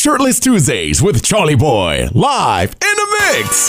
Shirtless Tuesdays with Charlie Boy, live in the mix.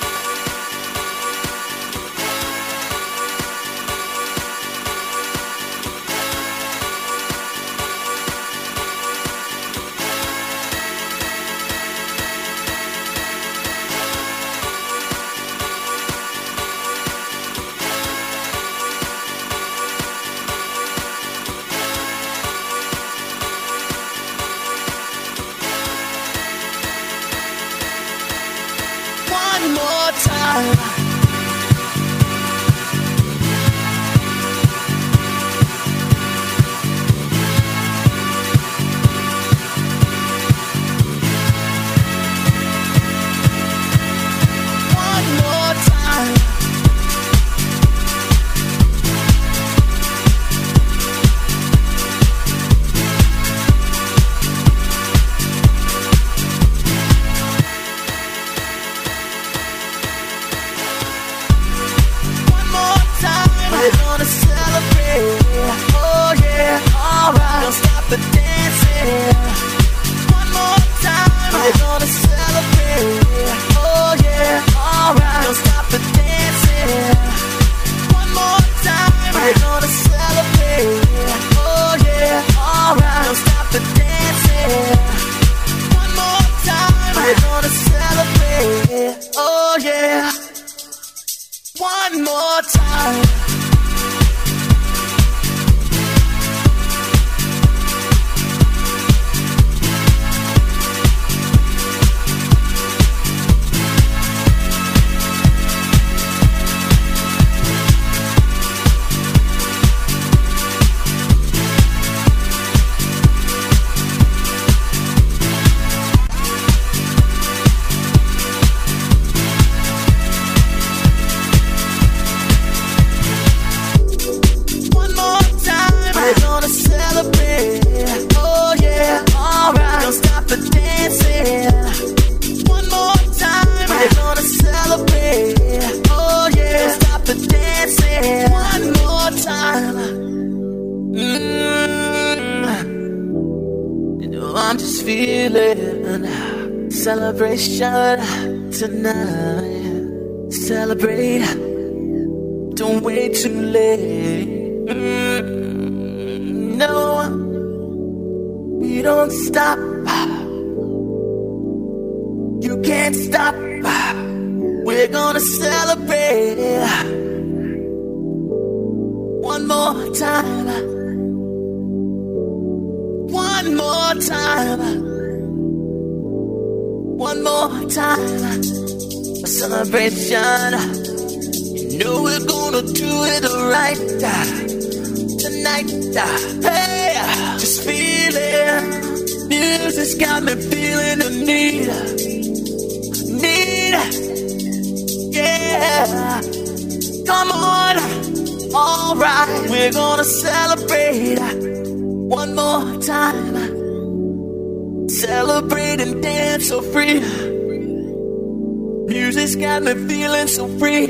Celebration tonight. Celebrate. Don't wait too late. No, we don't stop. You can't stop. We're gonna celebrate. One more time. One more time. One more time, a celebration. You know we're gonna do it right tonight. Hey, just feel it. Music's got me feeling the need. Yeah, come on. All right, we're gonna celebrate one more time. Celebrate and dance so free. Music's got me feeling so free.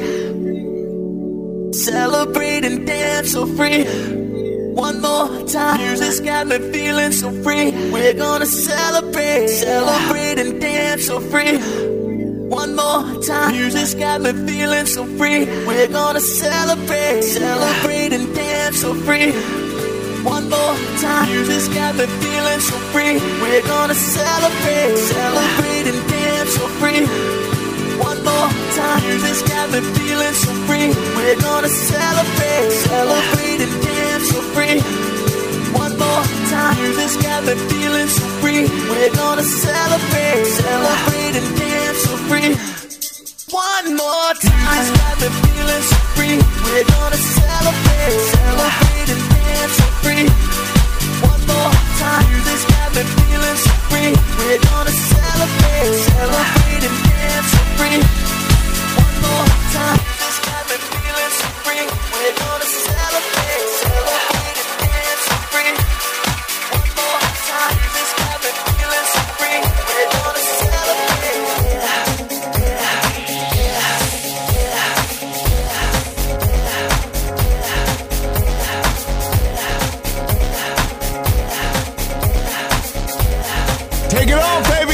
Celebrate and dance so free. One more time. Music's got me feeling so free. We're gonna celebrate. Celebrate and dance so free. One more time. Music's got me feeling so free. We're gonna celebrate. Celebrate and dance so free. One more time. Music's got me feeling so free. We're gonna celebrate. Celebrate and dance so free. One more time. Music's got me feeling so free. We're gonna celebrate. Celebrate and dance so free. One more time. Music's got me feeling so free. We're gonna celebrate. Celebrate and dance so free. One more time. Music's got me feeling so free. We're gonna celebrate. Celebrate and dance so free. One more time. Music's got me feeling so free. We're gonna celebrate. Celebrate and dance so free. One more time. Music's got me feeling so free. We're gonna celebrate. Celebrate and dance so free. One more time. Music's got me feeling so free. We're gonna celebrate.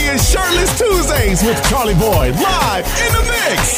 is Shirtless Tuesdays with Charlie Boy, live in the mix.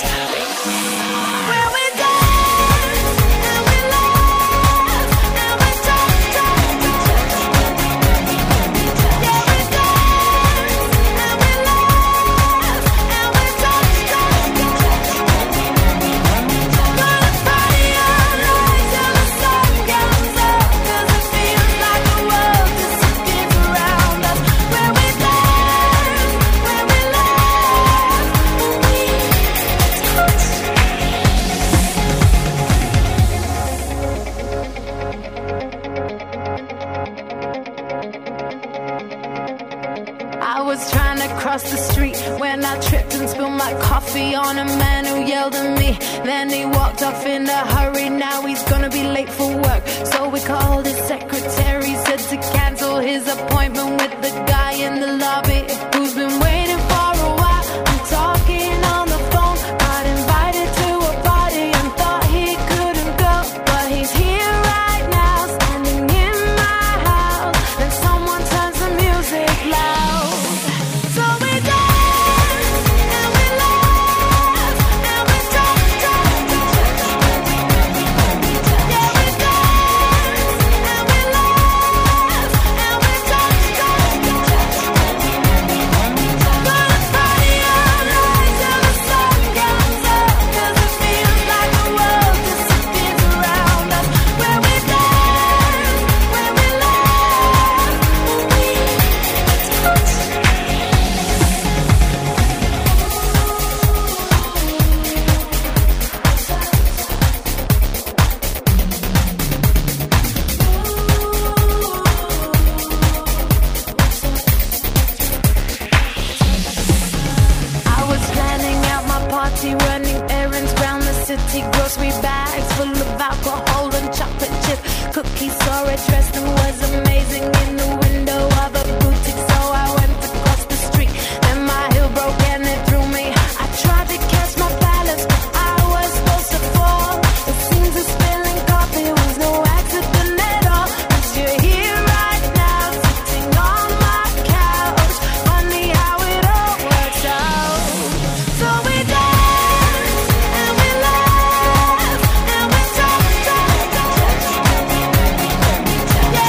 The street when I tripped and spilled my coffee on a man who yelled at me. Then he walked off in a hurry. Now he's gonna be late for work, so we called his secretary, said to cancel his appointment with the guy in the lobby who's been waiting for a while. I'm talking on the phone, got invited to a party and thought he couldn't go, but he's here right now, standing in my house. Then someone turns the music loud. Grocery bags full of alcohol and chocolate chip cookies. Saw a dress that was amazing in the window of a boutique, so I went across the street. Then my heel broke and it threw me. I tried to catch my balance, but I was supposed to fall. It seems that spilling coffee was no accident at all. 'Cause you're here right now, sitting on my couch. Funny how it all works out. So we dance and we laugh and we talk. Yeah.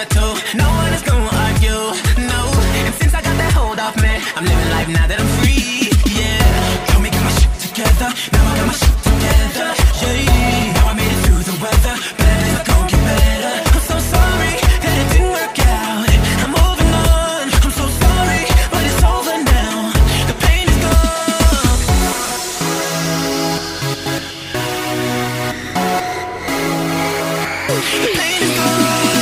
tattoo. No one is gonna argue, no. And since I got that hold off me, I'm living life now that I'm free, yeah. Told me get my shit together, now I got my shit together, yeah. Now I made it through the weather, better days are gonna get better. I'm so sorry that it didn't work out. I'm moving on, I'm so sorry, but it's over now. The pain is gone. The pain is gone.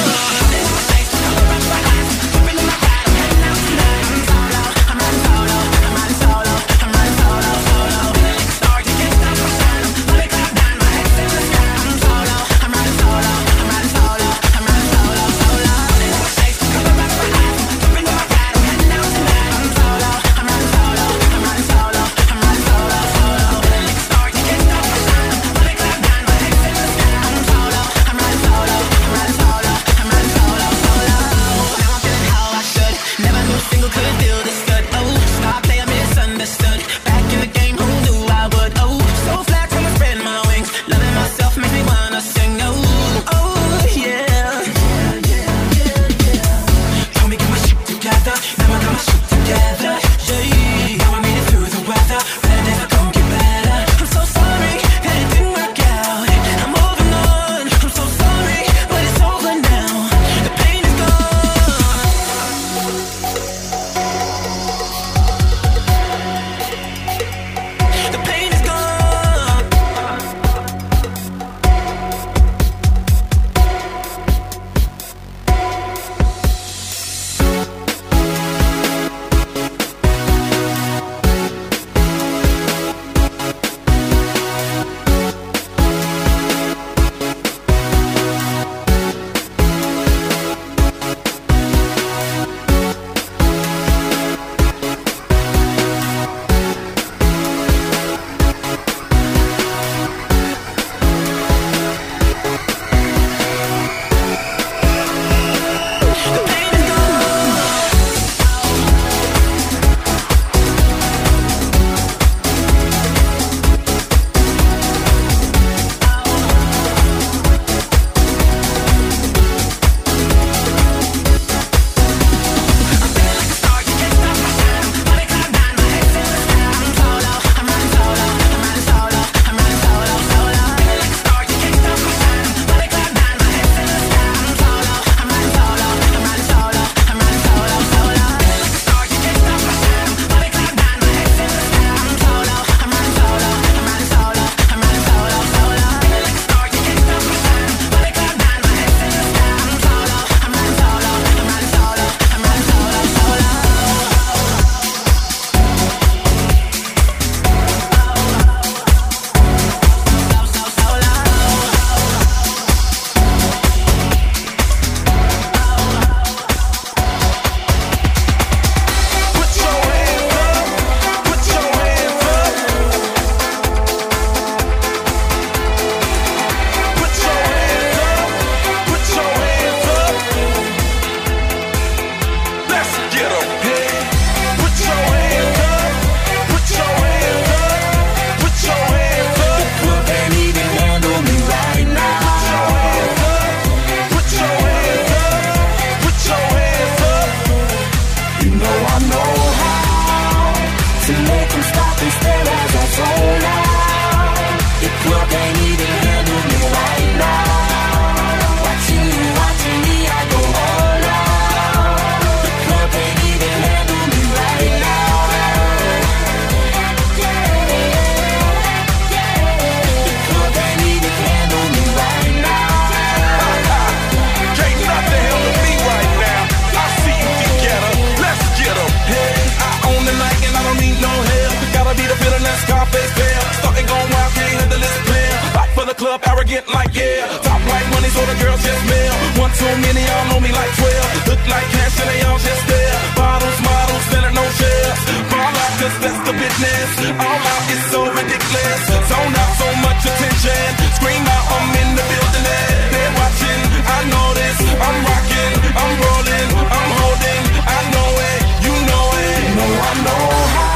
Arrogant like yeah, top like money so the girls just mail. One too many, y'all know me like 12. Look like cash and they all just there. Bottles, models, better no shares. Ball out cause that's the business. All out is so ridiculous. Zone out so much attention. Scream out, I'm in the building. They're watching, I know this. I'm rocking, I'm rolling, I'm holding. I know it, you know it. You know I know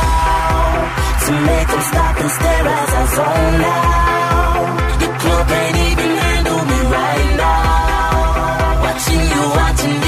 how to make them stop and stare as I zone out. Can't even handle me right now. Watching you, watching me.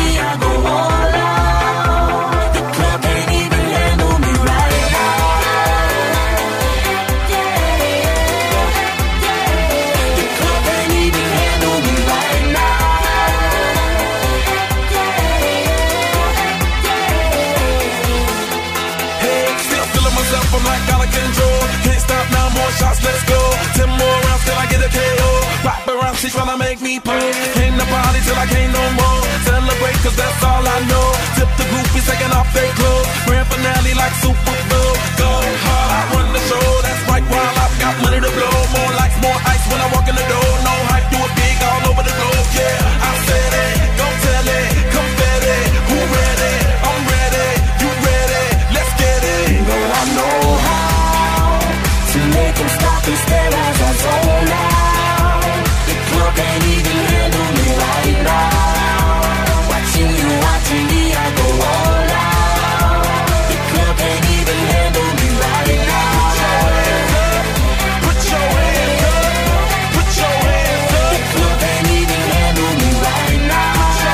Shorty tryna make me pay. Came to party till I can't no more. Celebrate cause that's all I know. Tip the groupies taking off their clothes. Grand finale like Super Bowl. Go hard, I run the show. That's right, while I've got money to blow. More lights, more ice when I walk in the door. No hype, do it big all over the globe. Yeah, I said it, go tell it, confetti. Who ready? I'm ready, you ready? Let's get it. You know I know how to make them stop and stare as I zone out. The club can't even handle me right now. Watching me, I go all out. The club can't even handle me right now. Put your hands up, put your hands up. The club can't even handle me right now.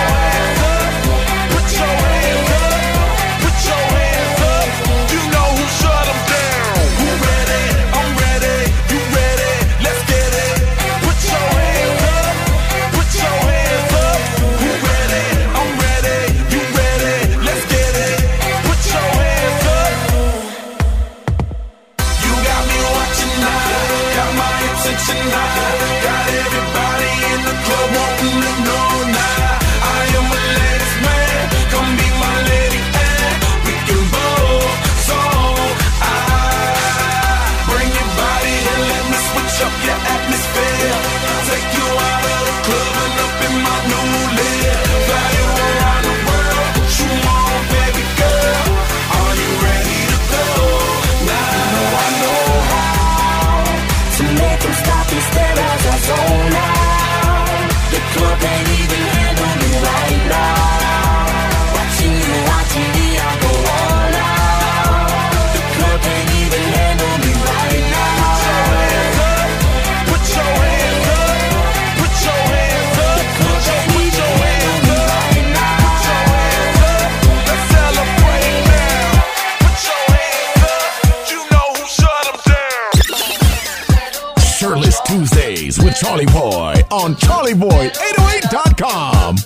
Put your hands up, put your hands up. You know who shut them down. Who ready? I'm ready, you ready? Let's get it. Put your hands up, put your hands up. Who ready? I'm ready, you ready? Let's get it. Put your hands up. You got me watching now, got my attention now. Got everybody in the club wanting to know now. I am a ladies man, come be my lady and we can both. So I bring your body and let me switch up your atmosphere. Take you out of the club and up in my new live. Fly you around the world, put you on, baby girl. Are you ready to go now? I know how to make them stop and stare as I zone out. The club can't even handle me right now. Watching me, I go all out. The club can't even handle me right now. Put your hands up, put your hands up. The club can't even handle me right now. Let's celebrate now. Put your hands up. You know who shut them down. Shirtless Tuesdays with Charlie Boy on CharlieBoy808.com.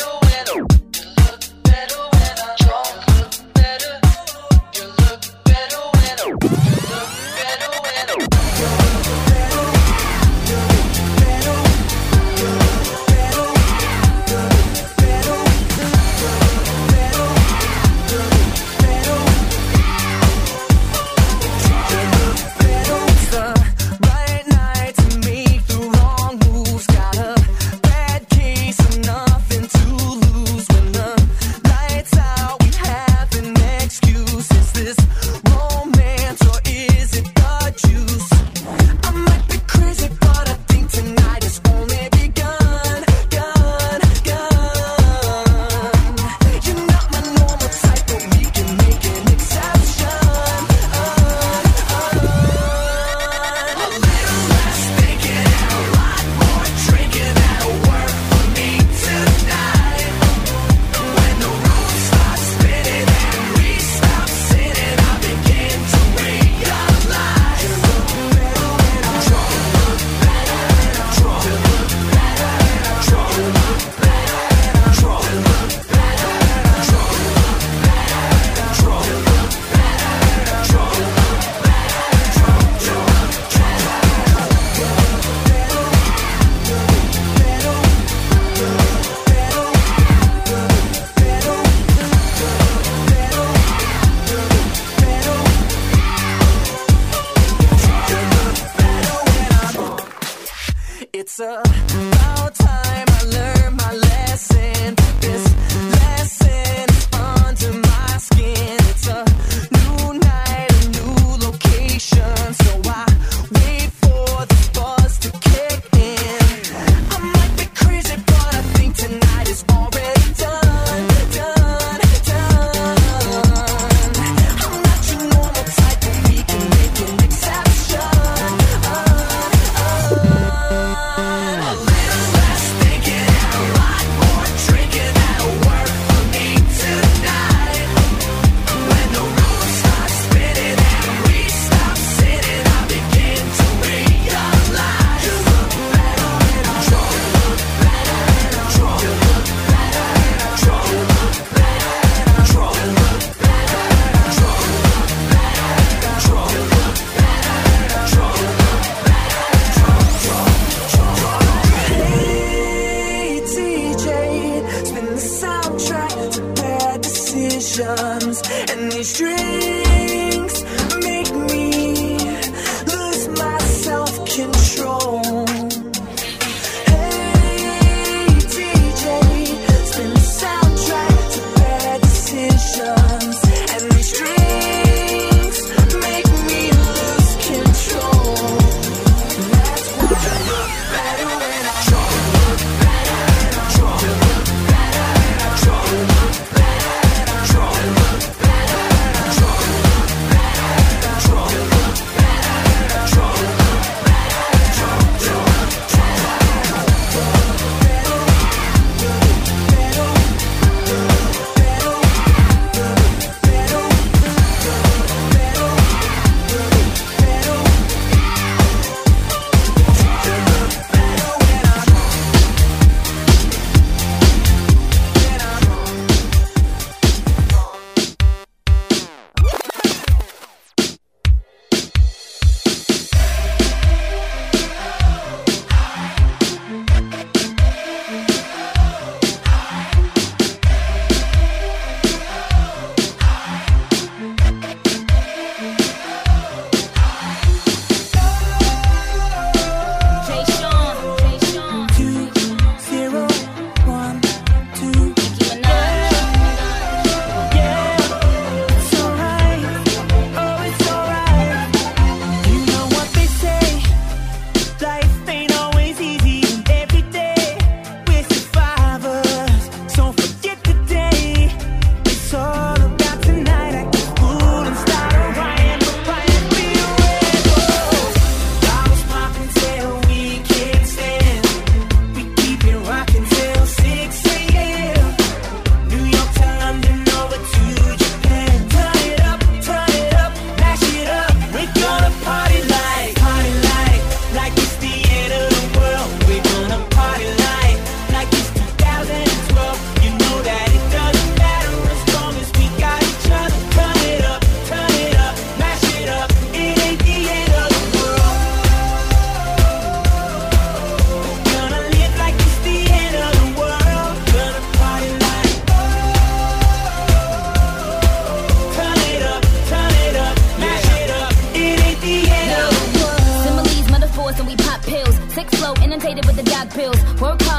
Right night to make the wrong moves. Got a bad case of nothing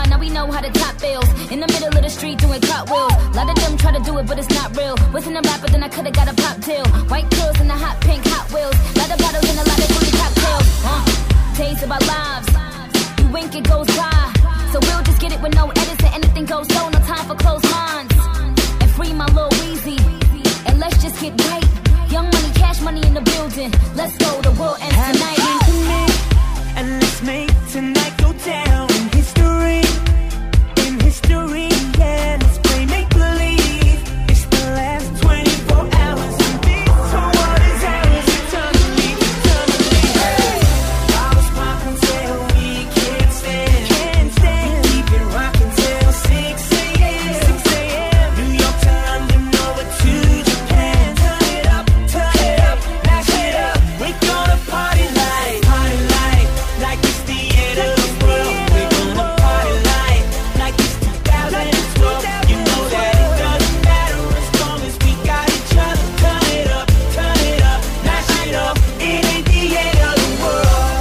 star, now we know how to top bills. In the middle of the street doing cartwheels. A lot of them try to do it, but it's not real. Wasn't a rapper, then I could've got a pop deal. White girls in the hot pink Hot Wheels. Lot of bottles and a lot of fruity cocktails. Taste of our lives. You wink, it goes by. So we'll just get it with no edits and anything goes so. No time for closed minds. And free my Lil Weezy. And let's just get right. Young money, cash money in the building. Let's go, the world ends tonight. And let's make tonight go down in history. In history, yeah. Let's play make-believe. It's the last 24 hours. And this whole world is ours. Eternally, eternally. Hey! Bottles popping till we can't stand. Can't stand. Keep it rocking till 6 a.m. 6 a.m. New York to London, over to Japan. Turn it up, mash it up. We're gonna party like it's the end of the world. We're gonna party like it's 2012. You know that it doesn't matter as long as we got each other. Turn it up, mash it up. It ain't the end of the world.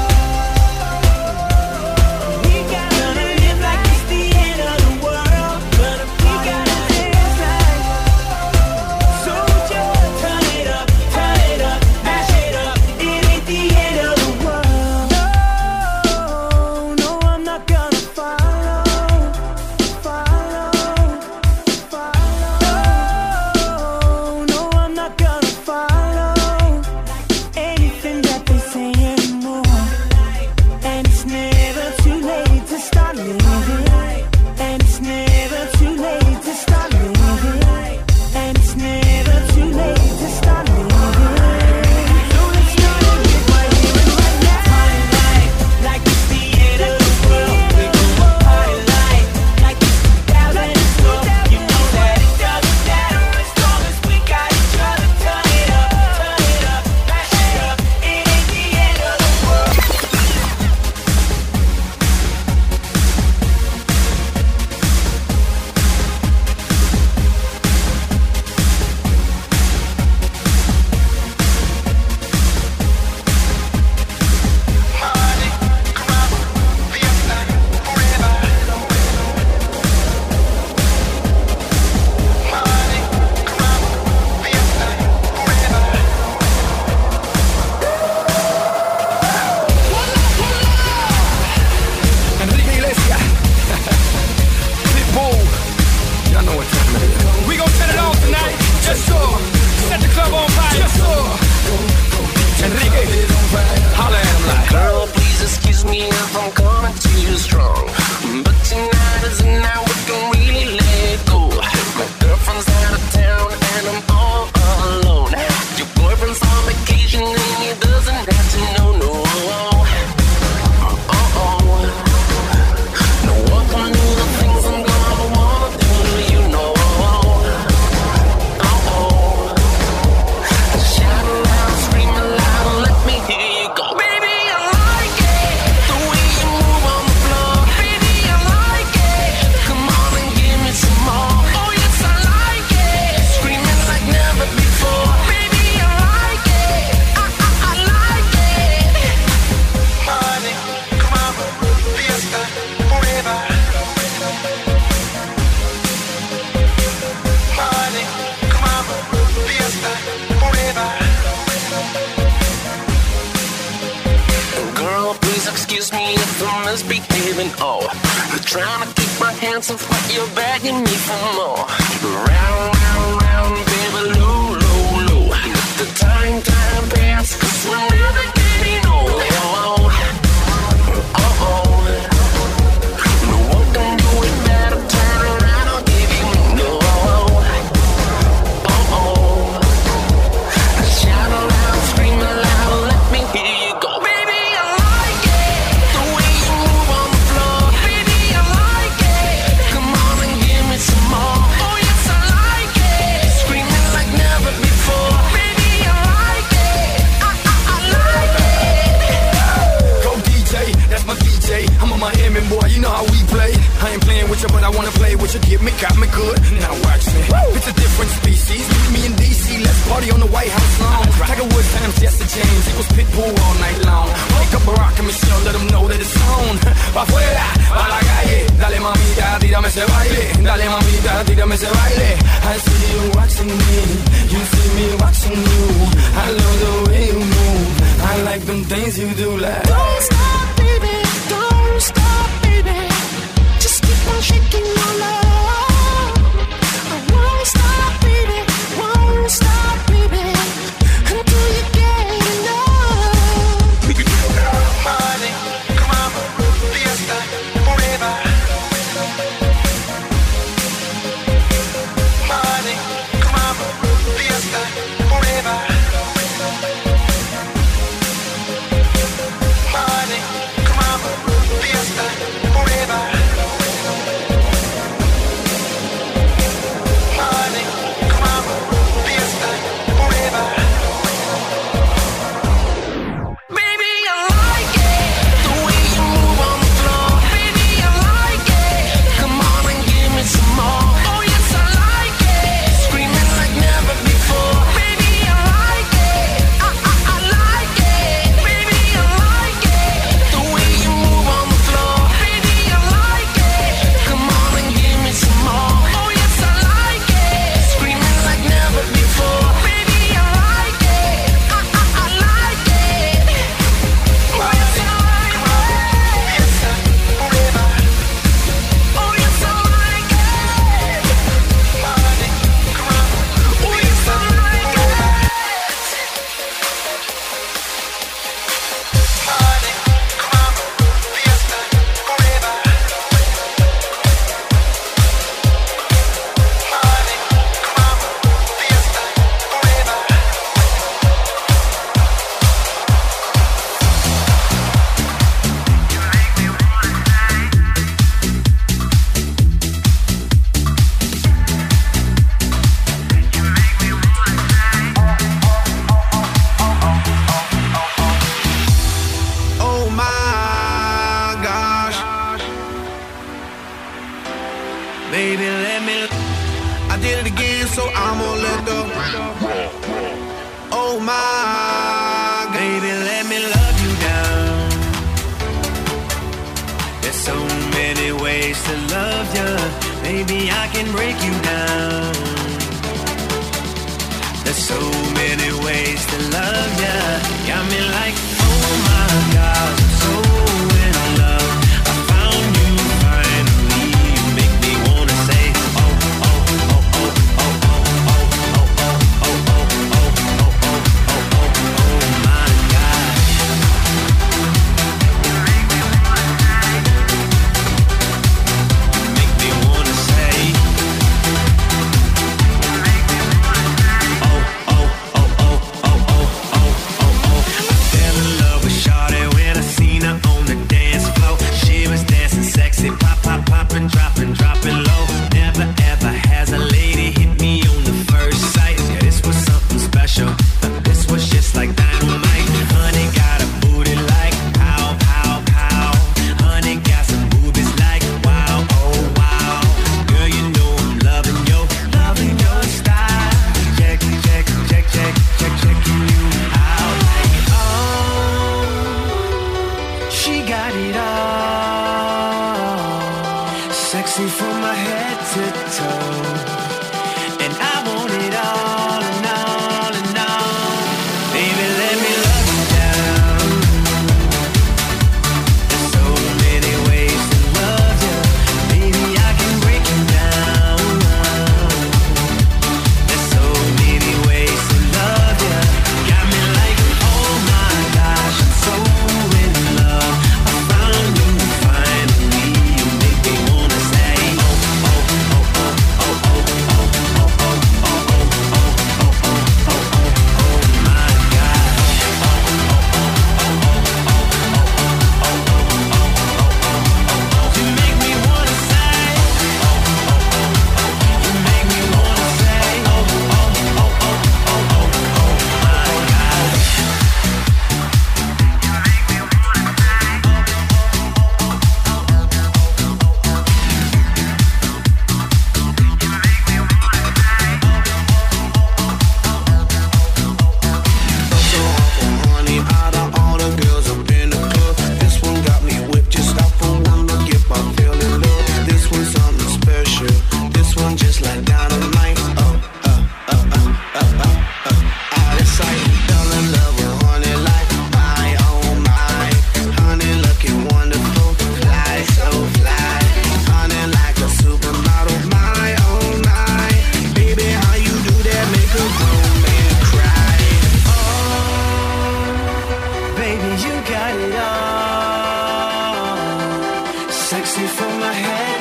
We gotta live like it's the end of the world. We gotta dance like so just turn it up, mash it up. It ain't the end of the world. No, I'm not gonna follow. No, I'm not gonna follow anything that they say anymore. And it's never too late to start living. And it's never too late to start living. And it's never too late to start living. So let's start it right here and right now. Party like it's the end of the world. We're gonna party like it's 2012. You know that it doesn't matter as long as we got each other. Turn it up, mash it up. It ain't the end of the world. Enrique Iglesias. Pitbull. Y'all know what time it is. We gon' turn it on tonight. Just so. Set the club on fire. Just so. Enrique. Holla at him like. Girl, please excuse me if I'm coming to you strong, but tonight is the night we can really let go. My girlfriend's out of town and I'm all alone. Your boyfriend's on vacation and he doesn't have to know. No, no, what can do the things I'm gonna wanna do, you know. Shout loud, scream loud, let me hear you go. Baby, I like it, the way you move on the floor. Baby, I like it, come on and give me some more. Oh yes, I like it, screaming like never before. Baby, I like it, I like it. Money, come on, fiesta, forever. Money, come on, fiesta, forever. Girl, please excuse me if I'm misbehaving. Oh, I'm trying to keep my hands off what you're begging me for more. Round, round, round, baby, low, low, low. Let the time pass, 'cause we're never getting old. No one can do it better. Turn around, I'll give you no. Shout aloud, scream aloud, let me hear you go. Baby, I like it, the way you move on the floor. Baby, I like it, come on and give me some more. Oh yes, I like it, screaming like never before. Baby, I like it, I like it. Go DJ, that's my DJ. I'm a Miami boy, you know how we play. I ain't playing with you, but I wanna play with you. Get me, got me good. Now watch me. It's a different species. Meet me in DC. AC, let's party on the White House lawn. Tiger Woods times Jesse James, it was Pitbull all night long. Wake up Barack and Michelle, let them know that it's on. Pa' afuera, pa' la calle, dale mamita, tírame ese baile. Dale mamita, tírame ese baile. I see you watching me, you see me watching you. I love the way you move, I like them things you do like. Don't stop, baby, don't stop, baby. Just keep on shaking your love. I won't stop, baby, won't stop, baby, until you get enough. Money, come on, fiesta, forever. Money, come on, fiesta, forever. Money, come on, fiesta, forever. Money, come on, fiesta, forever. Baby, I like it, the way you move on the floor. Baby, I like it, come on and give me some more. Oh yes, I like it, screaming like never before. Baby, I like it, I like it. Baby, I like it, the way you move on the floor. Baby, I like it, come on and give me some more. Oh yes, I like it, screaming like never before. Baby, I like it, I like it. Oh yes, I like it. Forever. Oh yes, I like it. Money, come on, Oh yes, I like it. money, come on, fiesta, forever. Money, come on, fiesta, forever. Oh my gosh. Baby, let me. I did it again, so I'm gonna let go. Oh my, baby, let me love you down. There's so many ways to love you. Baby, I can break you down. There's so many ways to love ya. Got me like, oh my God, I'm so in love. I found you finally. You make me wanna say, oh, oh, oh, oh, oh, oh, oh, oh, oh, oh, oh, oh, oh, oh, oh, oh, my God. Make me wanna say, oh, oh, oh, oh, oh, oh, oh, oh, oh. I fell in love with Shawty when I seen her on the dance floor. She was dancing sexy, pop, pop, popping, dropping, dropping low. Never ever has a lady hit me on the first sight. Yeah, this was something special. This was just like dynamite. Honey got a booty like pow, pow, pow. Honey got some boobies like wow, oh wow. Girl, you know I'm loving your style. Check, check, check, check, check, checking you out. Like, oh, she got it all. Sexy from my head to toe. And I want it all and all and all. Baby, let me love you down. There's so many ways to love you. Baby, I can break you down. There's so many ways to love you. Got me like, oh my gosh, I'm so in love. I found you finally. You make me wanna say, oh, oh, oh, oh, oh, oh,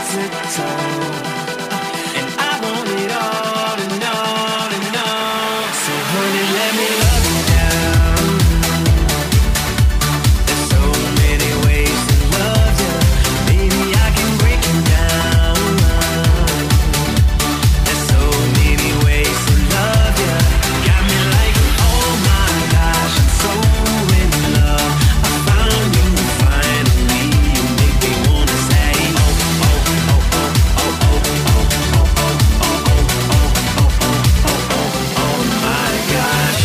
mistletoe. And I want it all and all and all. So honey, let me love you down. There's so many ways to love you. Baby, I can break you down. There's so many ways to love you. Got me like, oh my gosh, I'm so in love. I found you finally. You make me wanna say, oh, oh, oh, oh, oh, oh, oh, oh, oh, oh, oh, oh, oh, oh, oh my gosh.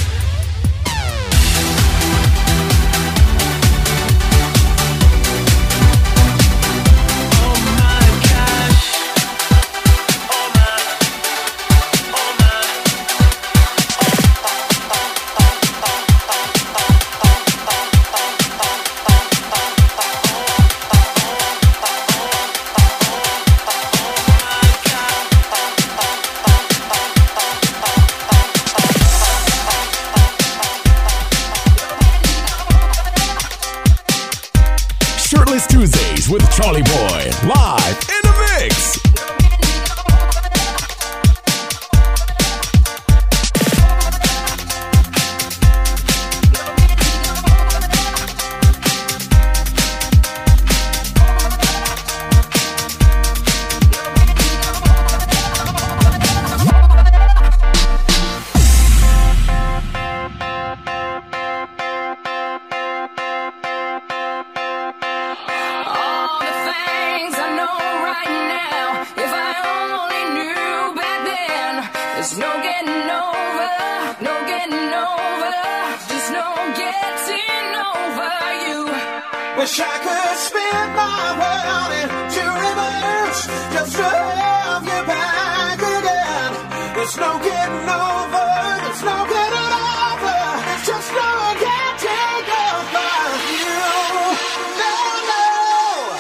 Oh my gosh. Oh my, oh my. Shirtless Tuesdays with Charlie Boy, live in the mix. All the things I know right now, if I only knew back then, there's no getting over, no getting over, just no getting over you. Wish I could spin my world into reverse just to have you back again. There's no getting over, there's no getting over, it's just no getting over you. No, no.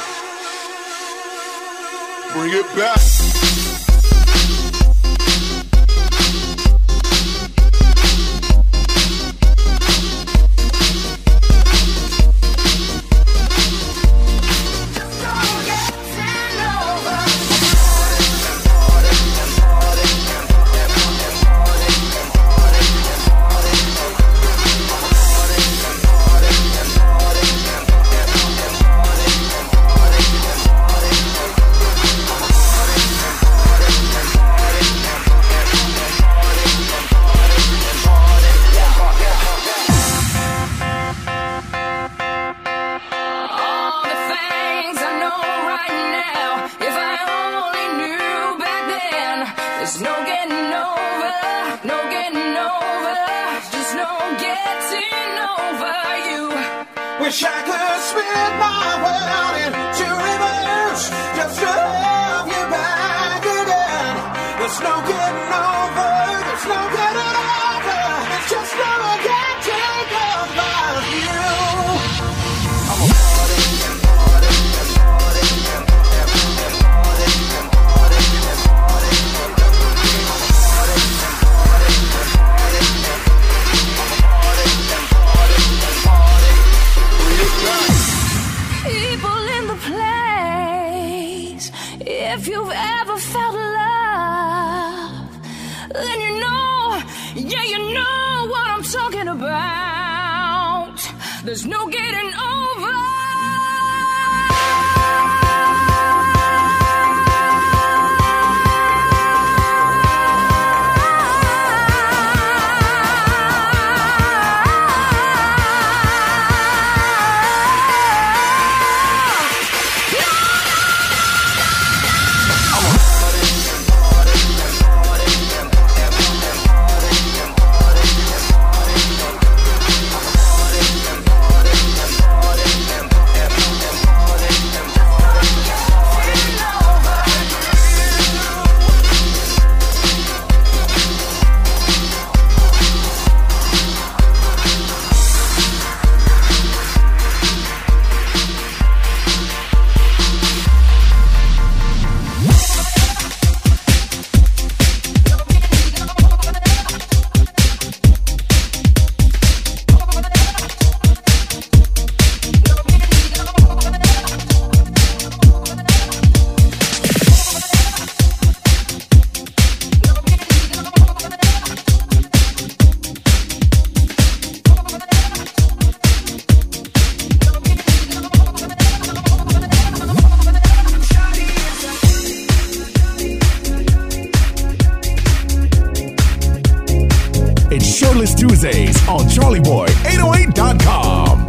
Bring it back. All the things I know right now, if I only knew back then, there's no getting over, no getting over, just no getting over you. Wish I could spin my world into reverse just to have you back again. There's no getting over, there's no getting over, it's just no getting over you. People in the place, if you've ever felt love, then you know, yeah, you know what I'm talking about. There's no getting over. Fearless Tuesdays on CharlieBoy808.com.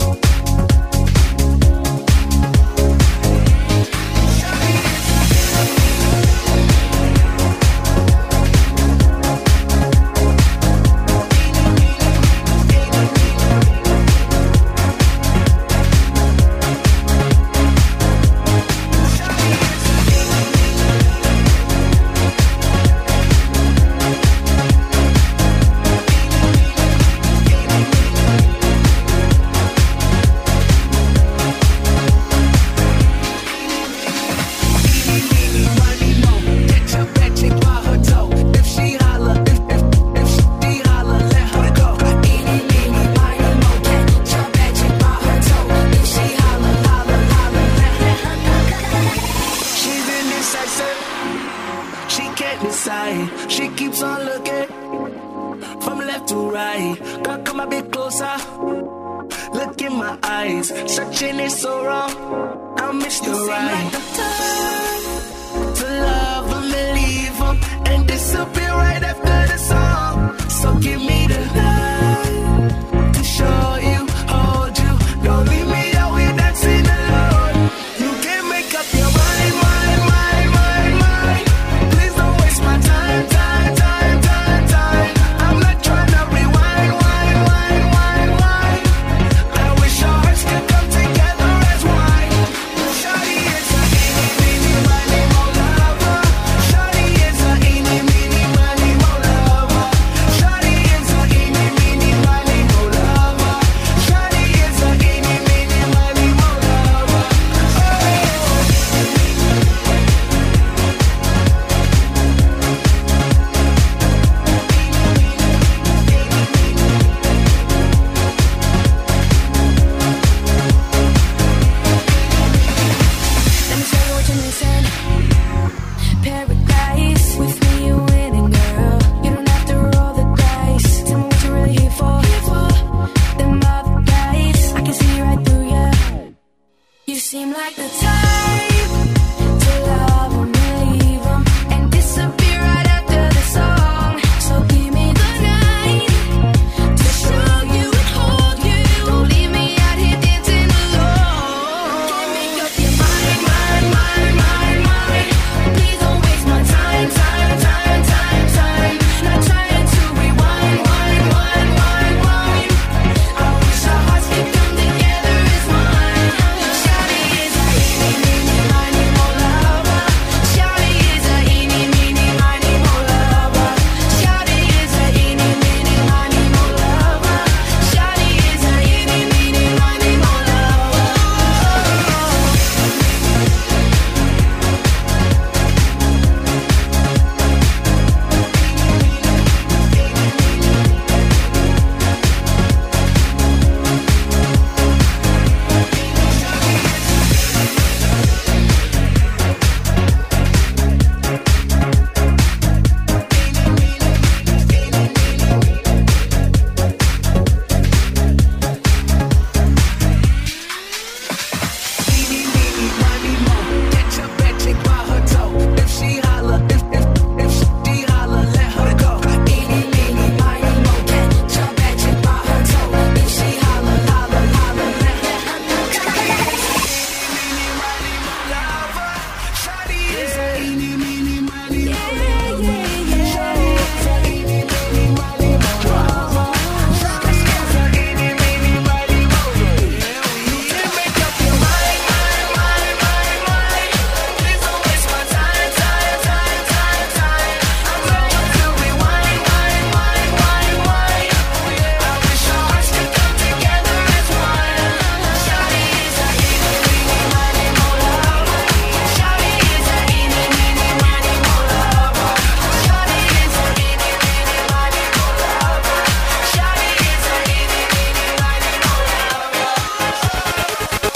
She keeps on looking from left to right. Girl, come a bit closer. Look in my eyes. Searching is so wrong. I missed the right to love and believe him and disappear right after the song. So give me the light to show you, hold you. Don't leave me out here dancing alone. You can't make up your mind, mind, mind, mind, mind. Please don't waste my time, time, time, time, time. I'm not trying to rewind, wind, wind, wind, wind. I wish our hearts could come together as one. Shawty is a eeny, meeny, miny, mo lover. Shawty is a eeny, meeny, miny, mo lover. Shawty is a eeny, meeny, miny, mo lover. Shawty is a eeny, meeny, miny, mo lover. Let me tell you what you're missing. Paradise. With me, you're winning, girl. You don't have to roll the dice. Tell me what you're really here for. Them other guys, I can see right through ya. You seem like the type to love 'em, believe 'em, and disappear right after the song. So give me the night to show you and hold you. Don't leave me out here dancing alone. Can't make up your mind, mind, mind, mind, mind. Please don't waste my time, time, time, time, time. Not trying to rewind, wind, wind, wind, wind. I wish our hearts could come together as one. Shawty is a eeny, meeny, miny, mo lover. Shawty is a eeny, meeny, miny, mo lover. Shawty is a eeny, meeny, miny, mo lover. Shawty is a eeny, meeny, miny, mo lover. Eeny, meeny, miny, mo. Get your bad chick by her toe. If she holler, if she holler, let her go. Eeny, meeny, miny, mo. Get your bad chick by her toe. If she holler, holler, holler, let her go. Eeny, meeny, miny, mo lover. Shawty is a eeny, meeny, miny, mo lover. Shawty is a eeny, meeny, miny, mo lover. Shawty is a eeny, meeny, miny, mo lover. You can make up your mind, mind, mind, mind, mind. Please don't waste my time, time, time, time, time. I'm ready to rewind, wind, wind, wind, wind. I wish our hearts could come together as one. Shawty is a eeny, meeny, miny, mo lover. Shawty is a eeny, meeny, miny, mo lover. Shawty is a eeny, meeny, miny, mo lover. Shawty is a eeny, meeny, miny, mo lover.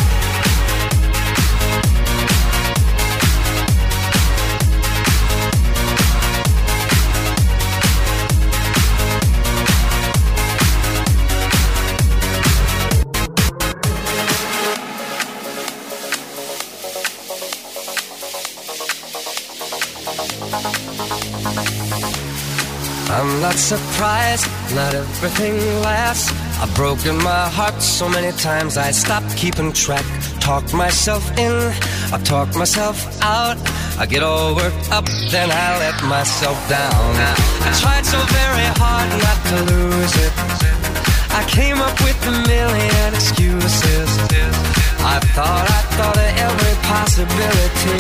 I'm not surprised, not everything lasts. I've broken my heart so many times I stopped keeping track. Talked myself in, I talked myself out. I get all worked up, then I let myself down. I tried so very hard not to lose it. I came up with a million excuses. I thought of every possibility.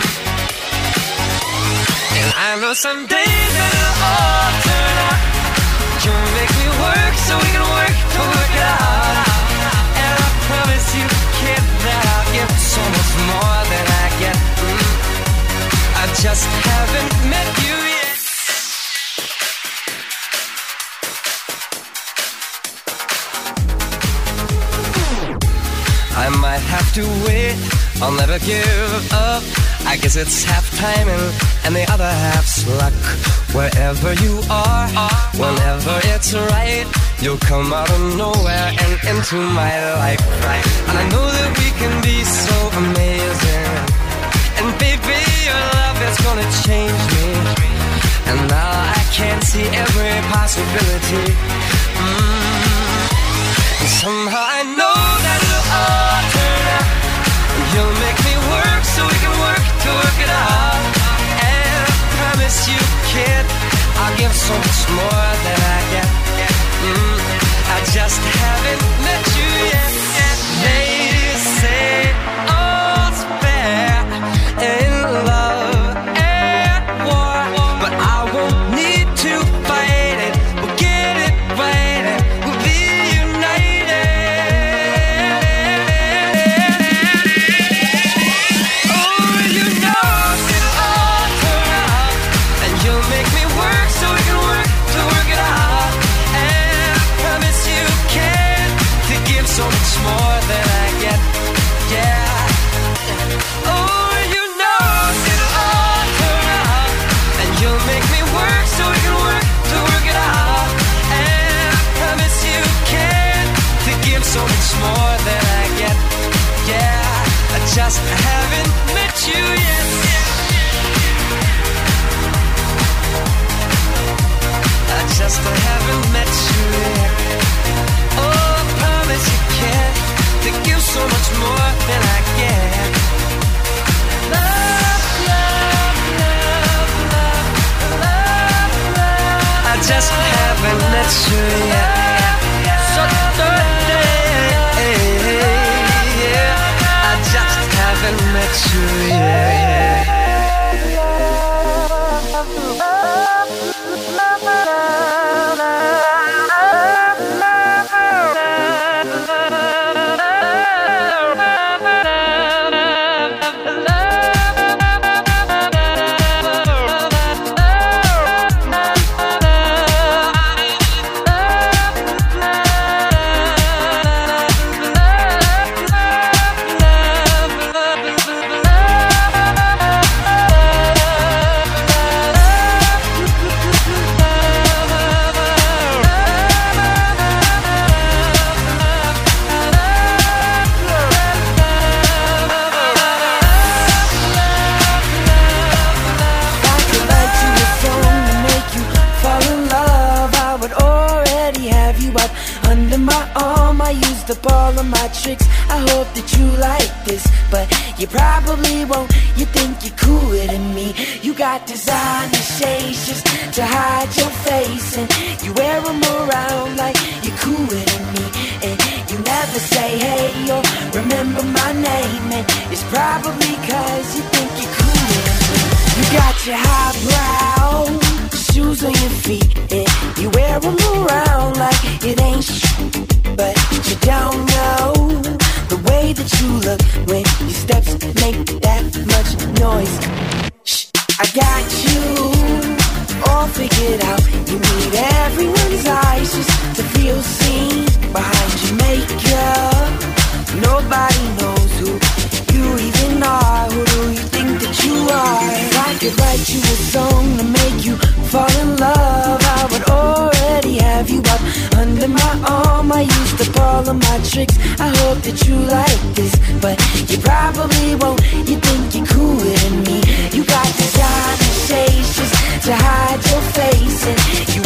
And I know someday that it'll all turn out. You'll make me work so we can work to work it out. And I promise you, kid, that I'll give so much more than I get. I just haven't met you yet. I might have to wait, I'll never give up. I guess it's half timing and the other half's luck. Wherever you are, whenever it's right, you'll come out of nowhere and into my life. And I know that we can be so amazing. And baby, your love is gonna change me. And now I can see every possibility. And somehow I know that it'll all turn out. You'll make me work so we can work to work it out. And I promise you, kid, I'll give so much more than I get. I just haven't met you yet. They say all's fair in love and war, but I won't need to fight it. We'll get it right and we'll be united. Oh, you know it'll all turn out, and you'll make me work so we can work to work it out. And I promise you can to give so much more than I get. Yeah. Oh, you know it'll all turn out, and you'll make me work so we can work to work it out. And I promise you can to give so much more than I get. Yeah, I just haven't met you yet. I just haven't met you yet. Oh, I promise you can to give so much more than I get. Love, love, love, love, love, love. I just haven't met you yet. So dirty, yeah. I just haven't met you yet. Up all of my tricks, I hope that you like this, but you probably won't. You think you're cooler than me. You got designer shades just to hide your face, and you wear them around like you're cooler than me. And you never say hey or remember my name, and it's probably cause you think you're cooler than me. You got your highbrow shoes on your feet, and you wear them around like it ain't shit. But you don't know the way that you look when your steps make that much noise. Shh, I got you all figured out. You need everyone's eyes just to feel seen behind your makeup. Nobody knows who you even are. Who do you think that you are? If I could write you a song to make you fall in love, I would already have you up under my arm. I used up all of my tricks. I hope that you like this, but you probably won't. You think you're cooler than me. You got designer shades just to hide your face, and you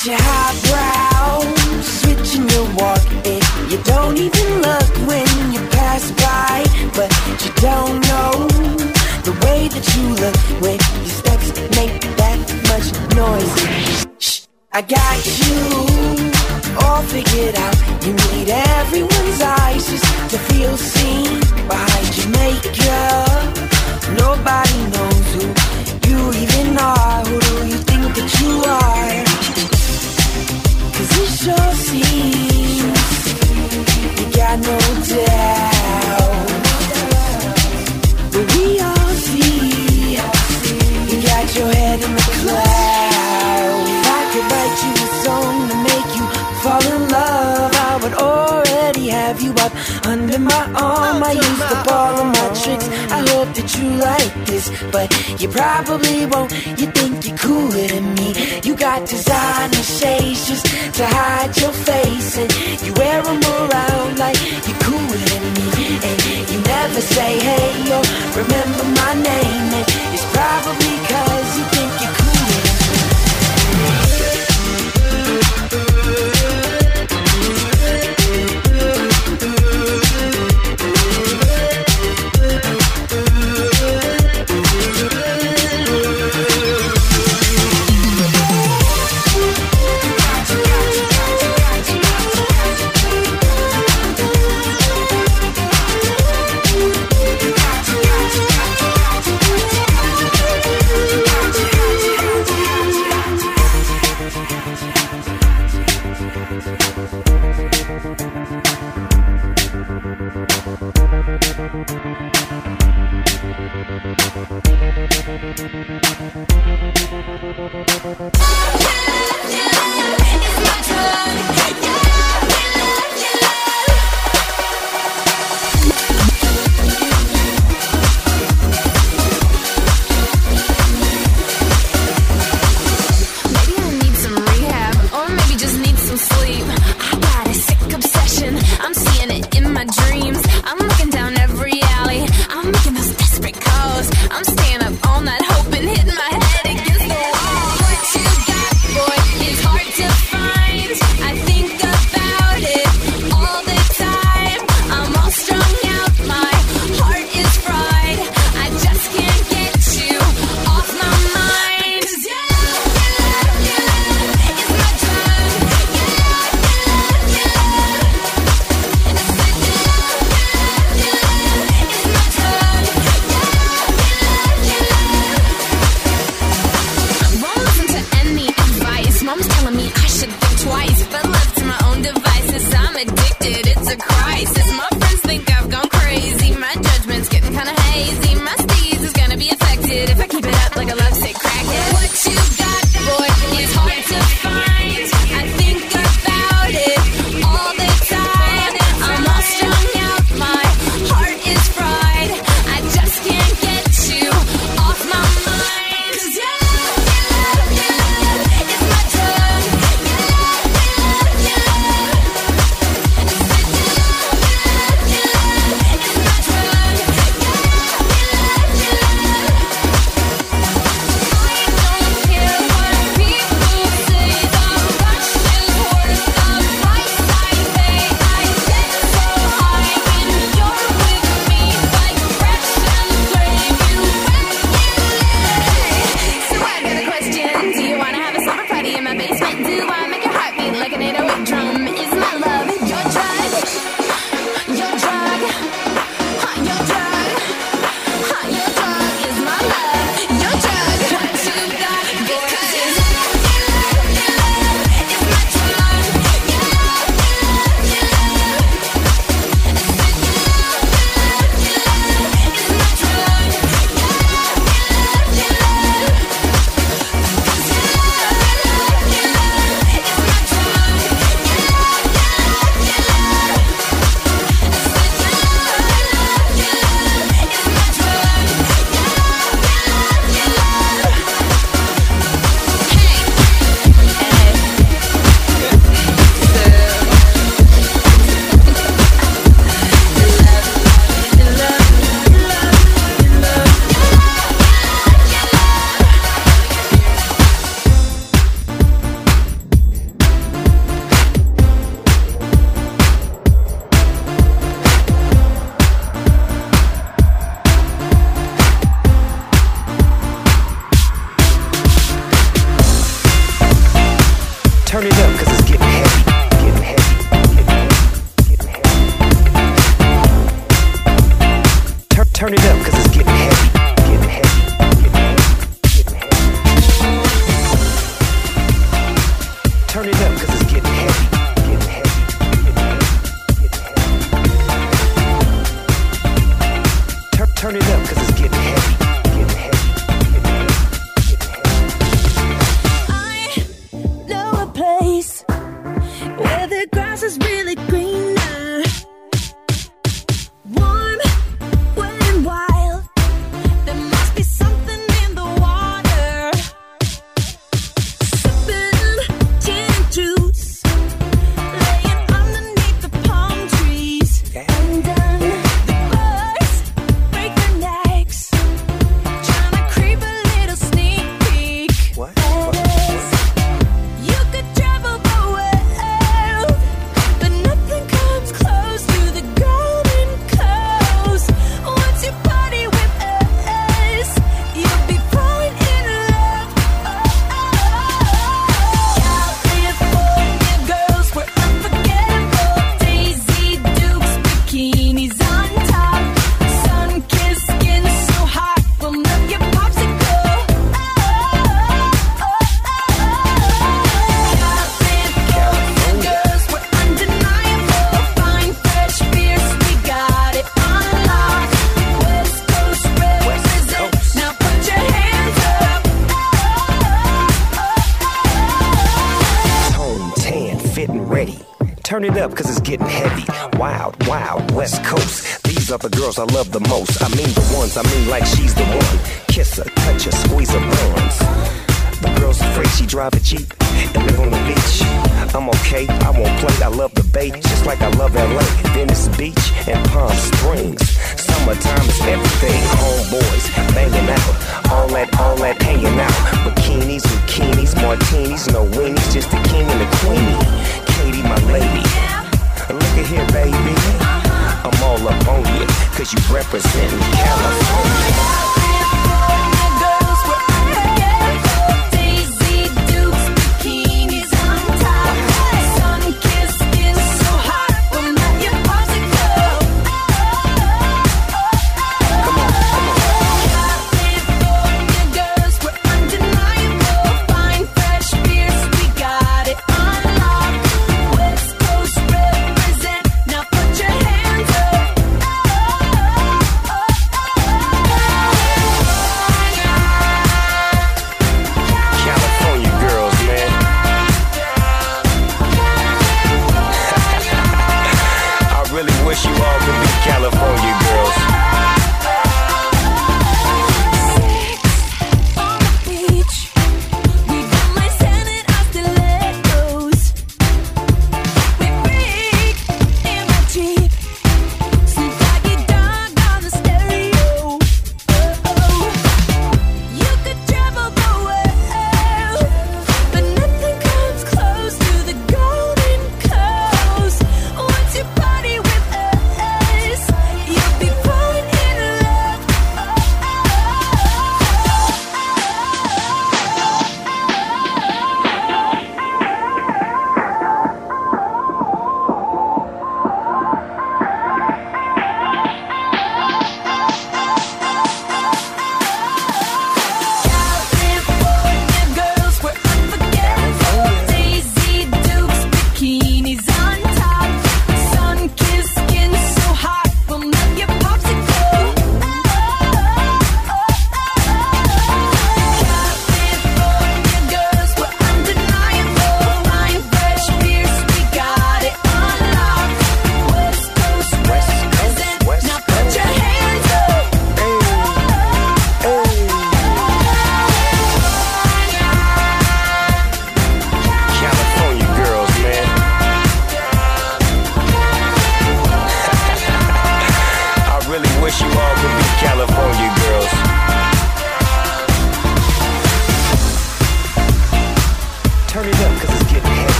your highbrow, switching your walk, and you don't even look when you pass by. But you don't know the way that you look when your steps make that much noise. Shh, I got you all figured out. You need everyone's eyes just to feel seen. Behind your makeup, nobody knows who you even are. Who do you think that you are? 'Cause it sure seems you got no doubt. But we all see you got your head in the clouds. If I could write you a song to make you fall in love, I would already have you up under my arm. I used up all of my tricks, I hope that you like this, but you probably won't. You think you're cooler than me. You got designer shades just to hide your face, and you wear them around like you're cooler than me. And you never say hey or remember my name, and it's probably 'cause you think you're cooler than me. getting heavy. Getting heavy. Getting heavy. Turn it up, cause it's getting heavy. Getting heavy. Turn it up, cause it's getting heavy. Getting heavy. Turn it up, cause it's getting heavy. Getting heavy. I know a place where the grass is really greener, warm, wet and wild. There must be something in the water. Sipping gin and juice, laying underneath the palm trees. And the birds break their necks, trying to creep a little sneak peek. What? You could travel the world, but nothing comes close to the Golden Coast. Once you party with us, you'll be falling in love. California girls were unforgettable. Daisy Dukes, bikinis on top, sun-kissed skin so hot will melt your popsicle. California girls were undeniable. Fine, fresh beers, we got it on lock. West Coast represent. Now put your hands up. Tone, tan, fit and ready. Turn it up, cause it's getting heavy. Wild, wild, West Coast. These are the girls I love the most. I mean the ones, I mean like she's the one. Kiss her, touch her, squeeze her buns. The girl's afraid she drive a Jeep and live on the beach. I'm okay, I won't play, I love the bay, just like I love LA, Venice Beach, and Palm Springs. Summertime is everything, homeboys banging out, all that hanging out. Bikinis, zucchinis, martinis, no weenies, just the king and the queenie. Katie, my lady, look at here, baby, I'm all up on you, cause you representing California. Girls were unforgettable. Daisy Dukes, bikinis on top, sun-kissed skin so hot will melt your popsicle. California girls were undeniable. Fine, fresh beers, we got it on lock. West Coast represent. Now put your hands up. California girls, man. I really wish you all could be California girls. On the beach, we got my sand and our stilettos. We freak in my Jeep, some faggy dog on the stereo. You could travel the world, but nothing comes close to the Golden Coast. Once you party with us, you'll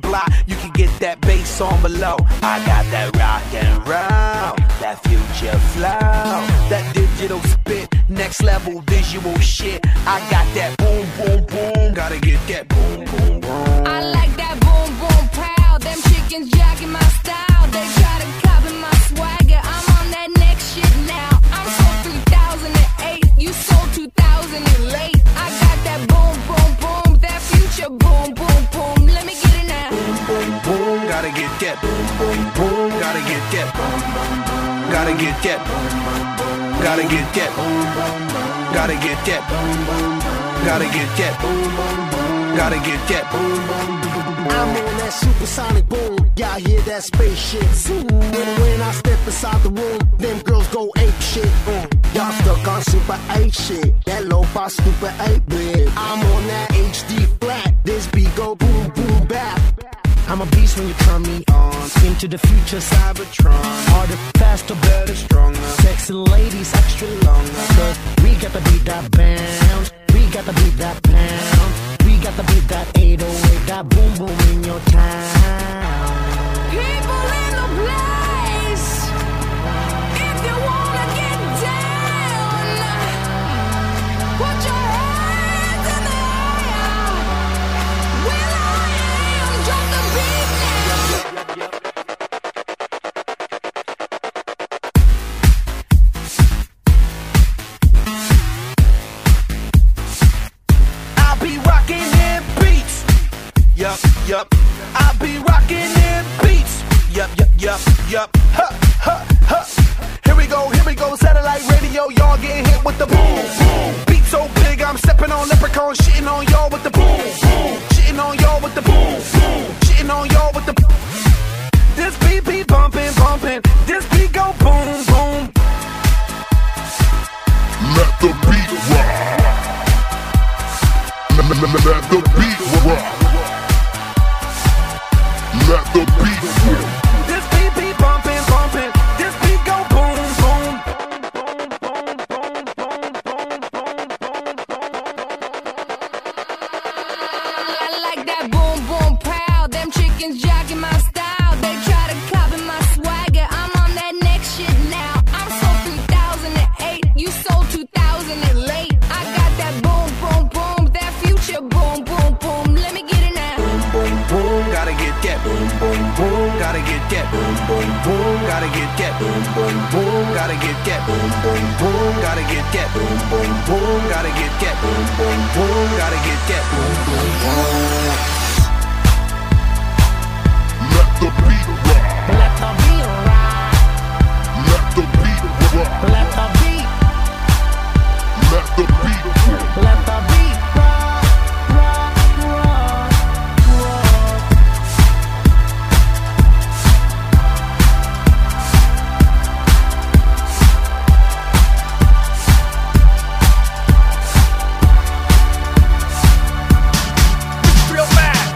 block, you can get that bass on below. I got that rock and roll, that future flow, that digital spit, next level visual shit. I got that boom, boom, boom, gotta get that boom, boom, boom. I like that boom, boom, proud. Them chickens jacking my style. They try to copy my swagger. I'm on that next shit now. I'm sold 2008. You sold 2008. I got that boom, boom, boom. That future boom, boom, boom. Let me get it now. Boom, boom, gotta get that boom, boom, boom. Gotta get that boom, boom, boom. Gotta get that boom, boom, boom. Gotta get that boom, boom, boom. Gotta get that boom, boom, boom. Gotta get that boom, boom, boom. Gotta get that boom, boom, boom. I'm on that supersonic boom. Y'all hear that spaceship zoom. When I step inside the room, them girls go ape shit. Y'all stuck on super 8 shit. That lo-fi stupid 8-bit. I'm on that HD flat. This beat go boom, boom, bap. I'm a beast when you turn me on. Into the future, Cybertron. Harder, faster, better, stronger. Sexy ladies, extra longer. Cause we got to beat that bounce. We got to beat that pound. We got to beat that 808. That boom, boom in your town. People in the place. If you wanna get down, put your hands in the air. Will I am, drop the beat now. I'll be rocking them beats. Yup, yup. I'll be rocking them beats. Yup, yup, yup, yup. Huh, huh, huh. Here we go, satellite radio. Y'all getting hit with the boom, boom. Beat so big, I'm stepping on leprechauns, shitting on y'all with the boom, boom. Shitting on y'all with the boom, boom. Shitting on y'all with the boom. This beat be bumping, bumping. This beat go boom, boom. Let the beat rock. Let the beat rock. Let the beat rock. This beat be bumping, bumping. This beat go boom, boom. I like that boom, boom, proud. Them chickens jacking my style. They try to copy my swagger. I'm on that next shit now. I'm sold 2008. You sold 2008. I got that boom, boom, boom. That future boom, boom, boom. Let me get it now. Boom, boom, gotta get that boom, boom, boom. Gotta get that boom, boom, boom. Gotta get that boom, boom, boom. Gotta get that boom, boom, boom. Gotta get that boom, boom, boom. Gotta get that boom, boom, boom. Gotta get that boom, boom, boom. Let the beat rock. Let the beat rock. Let the beat rock. Let the beat. Let the beat rock. Let the beat rock. Rock, rock, rock. Real fast.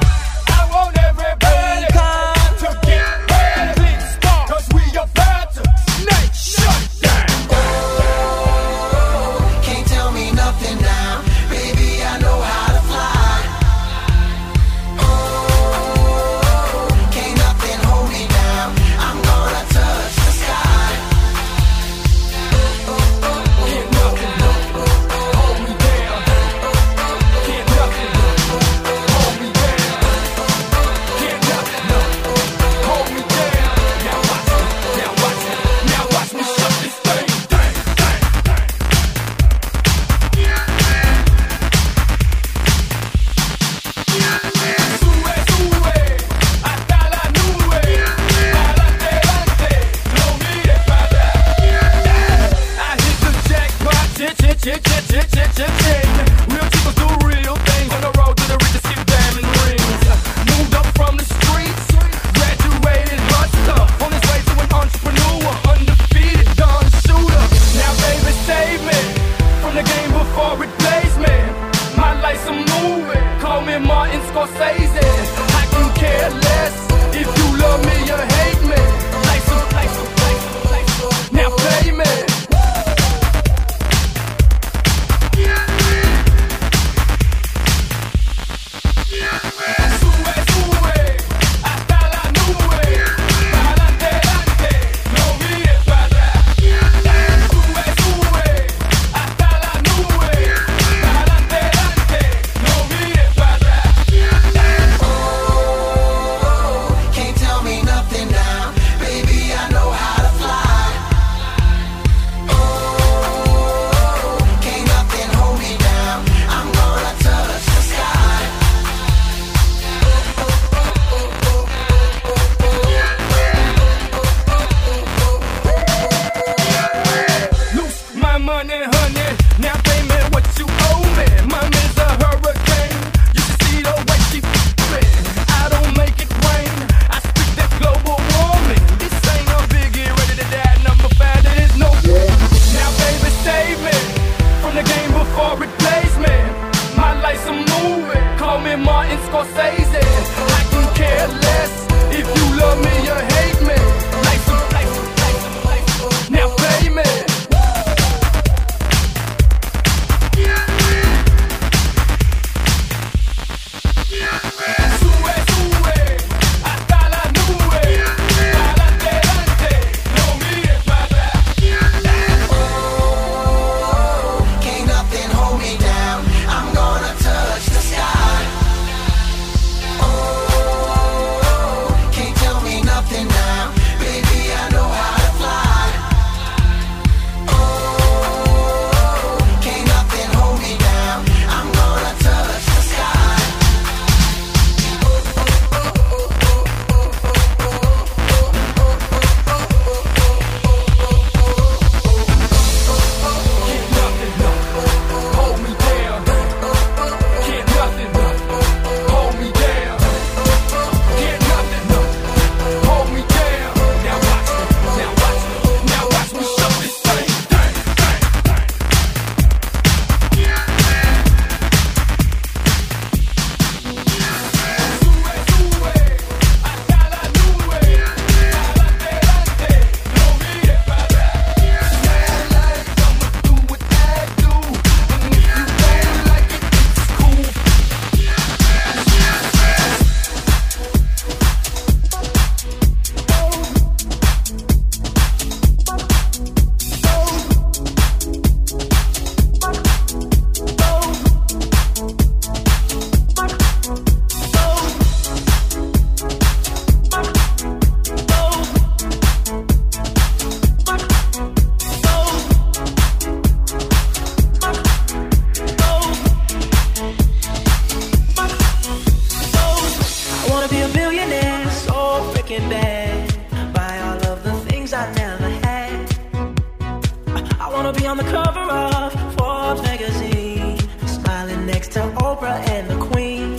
me on the cover of Forbes magazine, smiling next to Oprah and the Queen.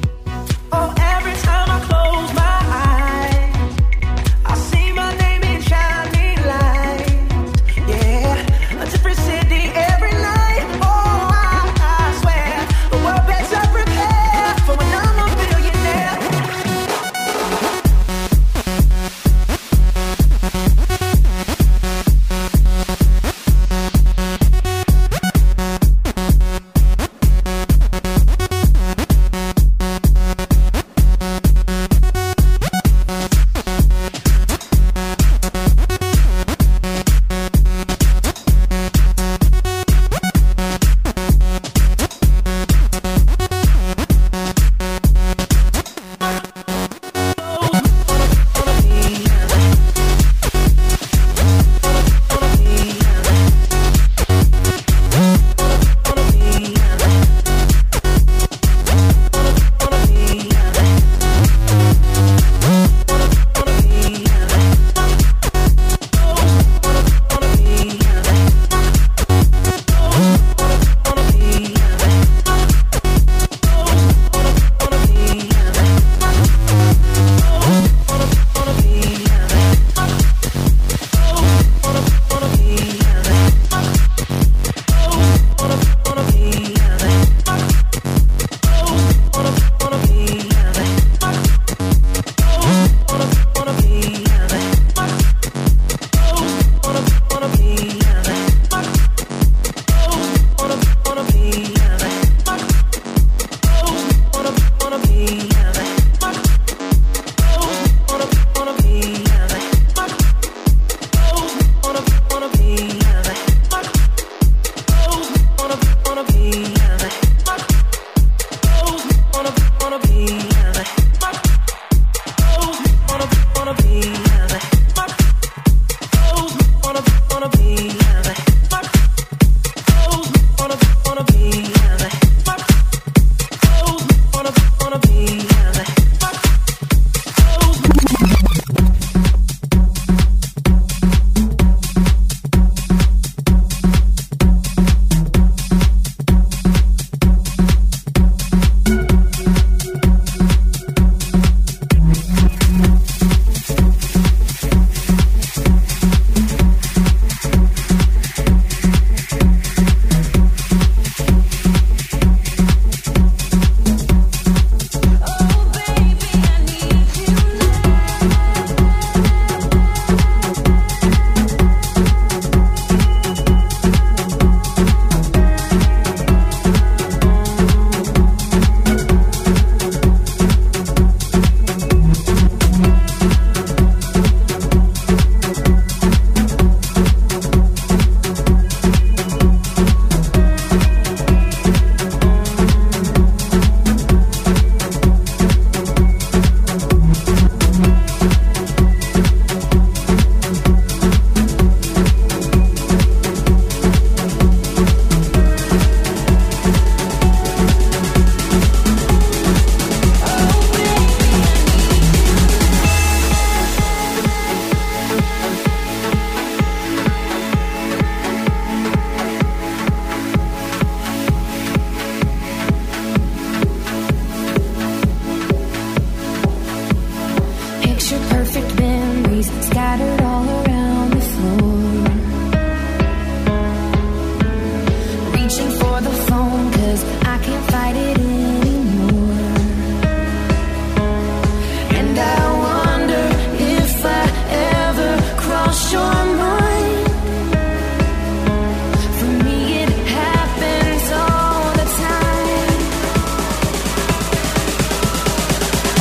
Oh, every time I close my eyes, I see my name in shining lights. Yeah, a different city every night. Oh, I swear the world better prepare for when I'm a billionaire.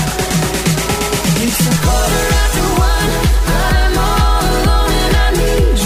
It's a quarter after one. I'm all alone and I need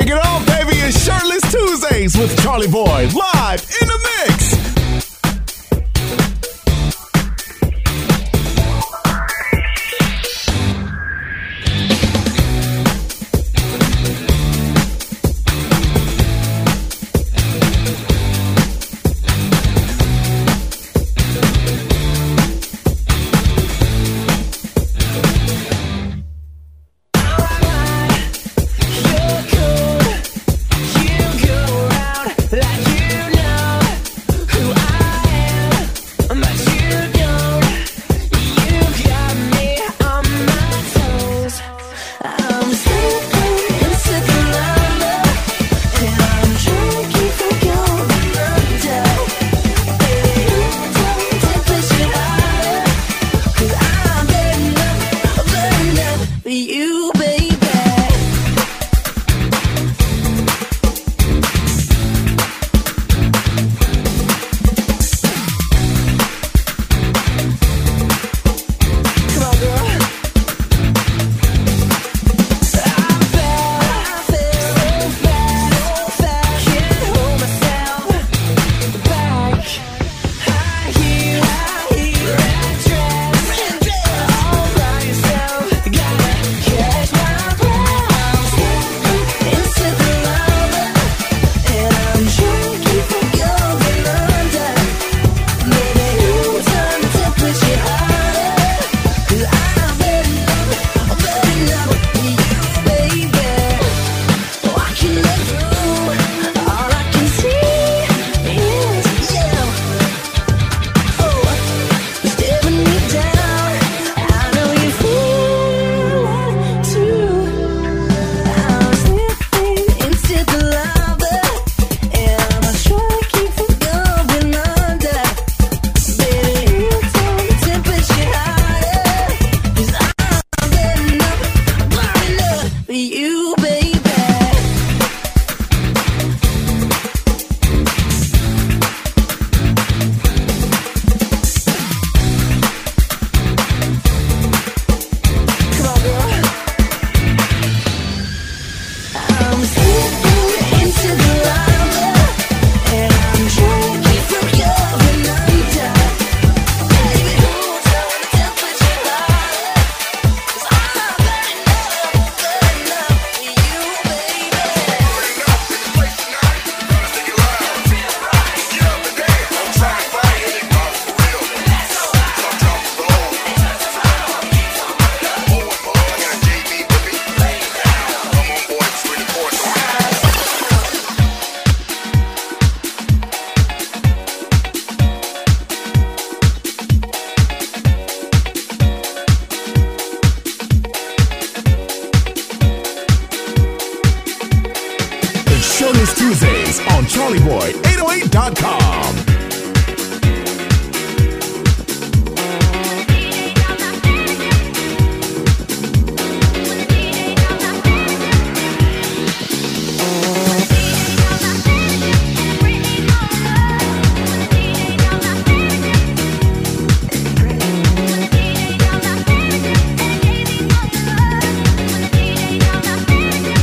Shake it off, baby. It's Shirtless Tuesdays with Charlie Boy live in the mix. Shirtless Tuesdays on CharlieBoy808.com.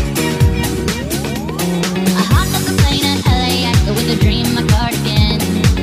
I hopped off the plane at LAX with a dream in my cardigan.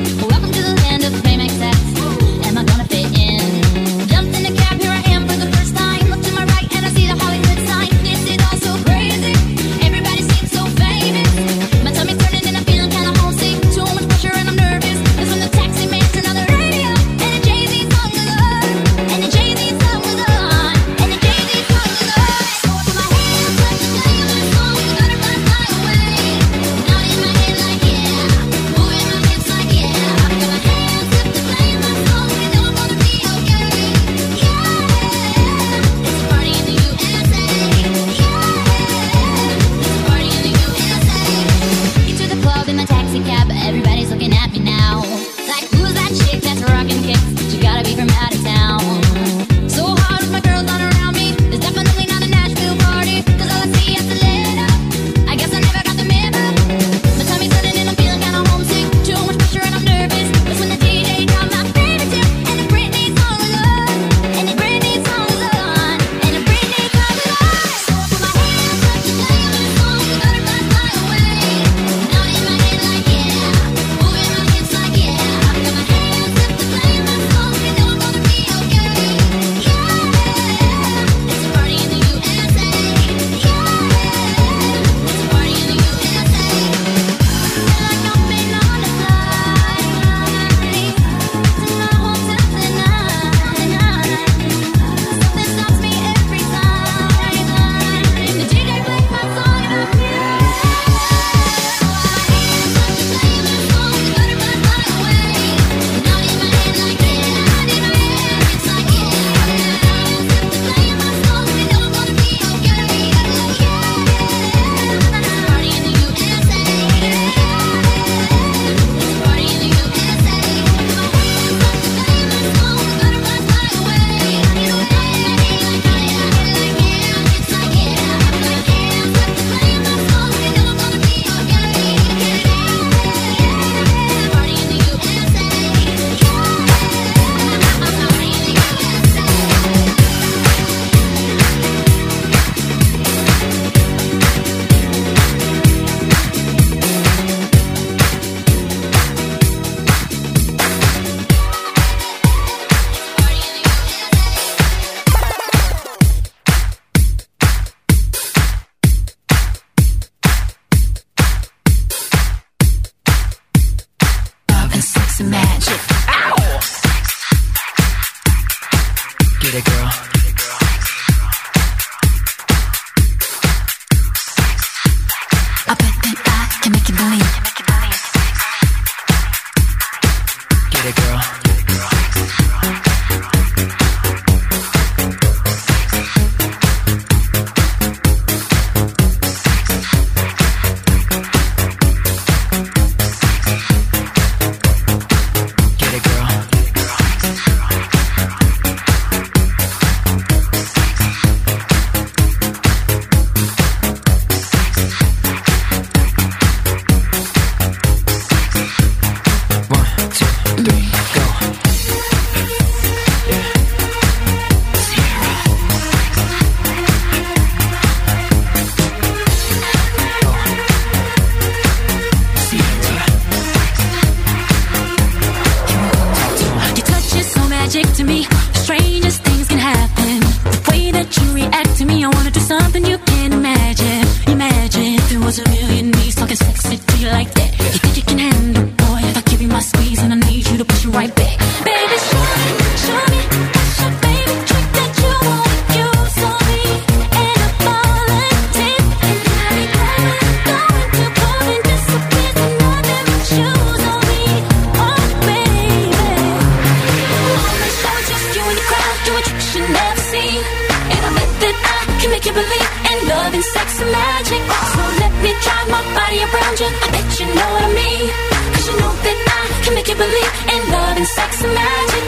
I wanna do something you can't imagine. Imagine if there was a million knees talking sexy to you like that. You think you can handle, boy, if I give you my squeeze and I need you to push it right back. Baby, show me, what's your favorite trick that you wanna use on me? And I'm falling deep, and I be going to cold and disappear to nothing but shoes on me. Oh, baby, on the show, just you and the crowd doing tricks you never seen. And I bet that I can make you believe in love and sex and magic. So let me drive my body around you. I bet you know what I mean. 'Cause you know that I can make you believe in love and sex and magic.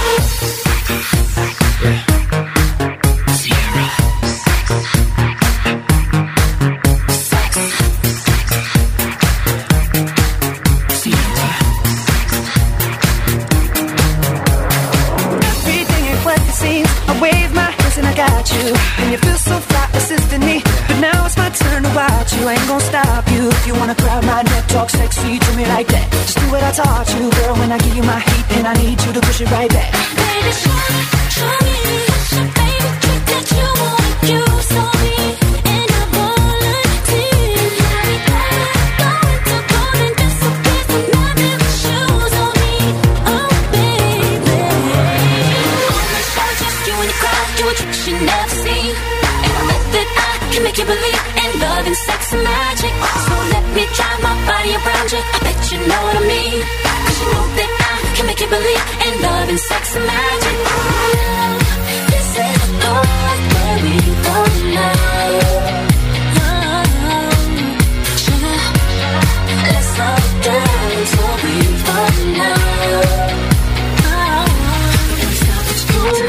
Everything ain't what it seems. I wave my hands and I got you. And you feel so fly, assisting me. But now it's my turn to watch you. I ain't gonna stop you. If you wanna grab my neck, talk sexy to me like that. Just do what I taught you, girl. When I give you my heat, and I need you to push it right back. Baby, show me, what's your favorite trick that you wanna use on me? And I volunteer. I be going to cold and disappear to nothing but shoes on me. Oh, baby. On the show, just you and the crowd doing tricks you never seen. And I bet that I can make you believe in love and sex and magic. So let me drive my body around you. I bet you know what I mean. 'Cause you know that I can make you believe in love and sex and magic. This is the one where we go now. Sugar, let's slow down so we fall now. Let's stop the storm.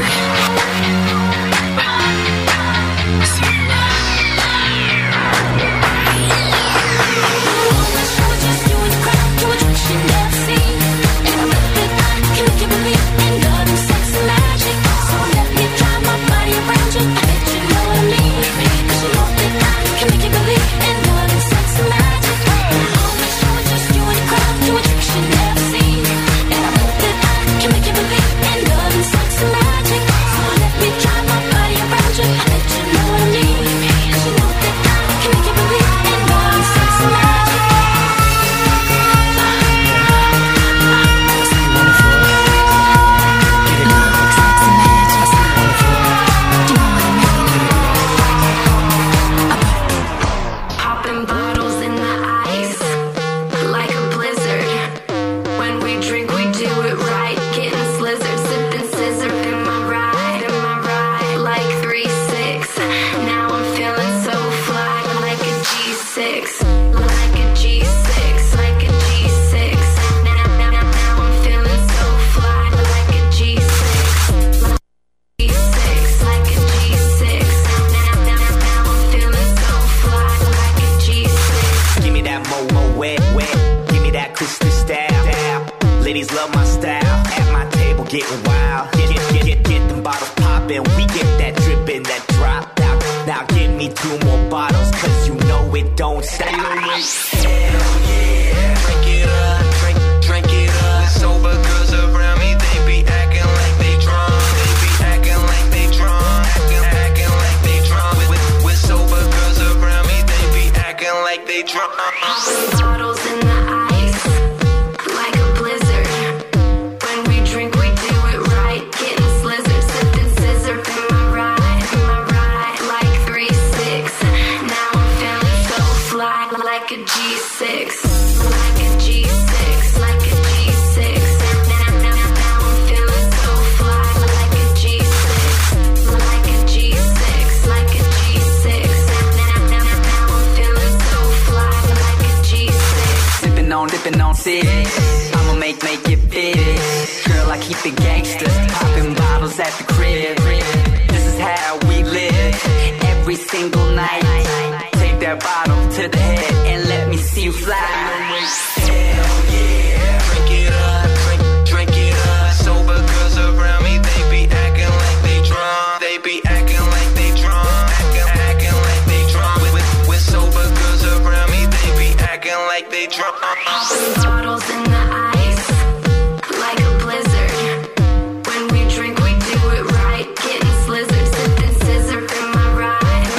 When we drink, we do it right. Getting slizzard, sipping scissor in my ride.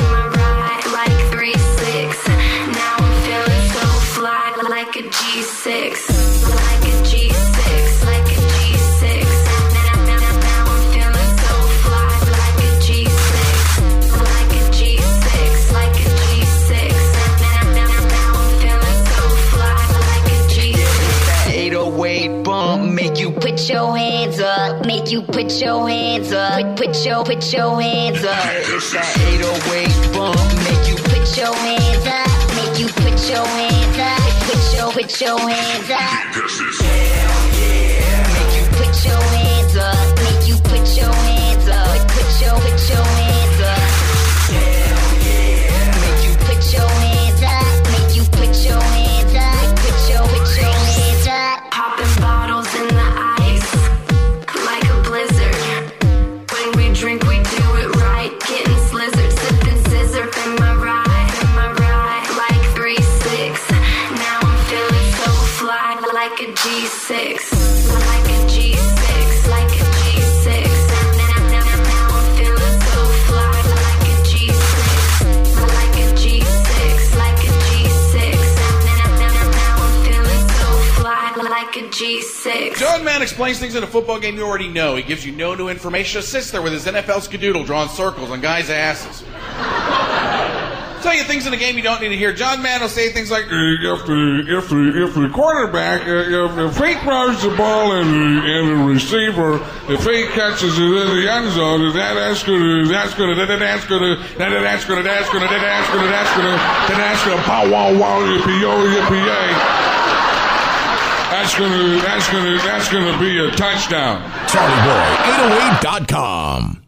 make you put your hands up. Put your hands up. It's that 808 bump, make you put your hands up. Make you put your hands up. Put your hands up. Hell yeah. Make you put your hands up. Make you put your hands up. Put your hands up. Hell yeah. Make you put your hands up. Make you put your hands up. Put your hands up. Popping bottles in the ice, like a blizzard. When we drink, we do it right. Getting slizzard, sipping scissor. Am I right? Like 3-6. Now I'm feeling so fly, like a G6. Like a G6. Like a G6. Now I'm feeling so fly, like a G6. Like a G6. Like a G6. Now I'm feeling so fly, like a G6. John Madden explains things in a football game you already know. He gives you no new information. Just sits there with his NFL skadoodle drawing circles on guys' asses. Tell you things in the game you don't need to hear. John Madden will say things like, if the quarterback, if he throws the ball and the receiver, if he catches it in the end zone, that's gonna pow wow wow yippee yo yippee yay. That's gonna be a touchdown. CharlieBoy808.com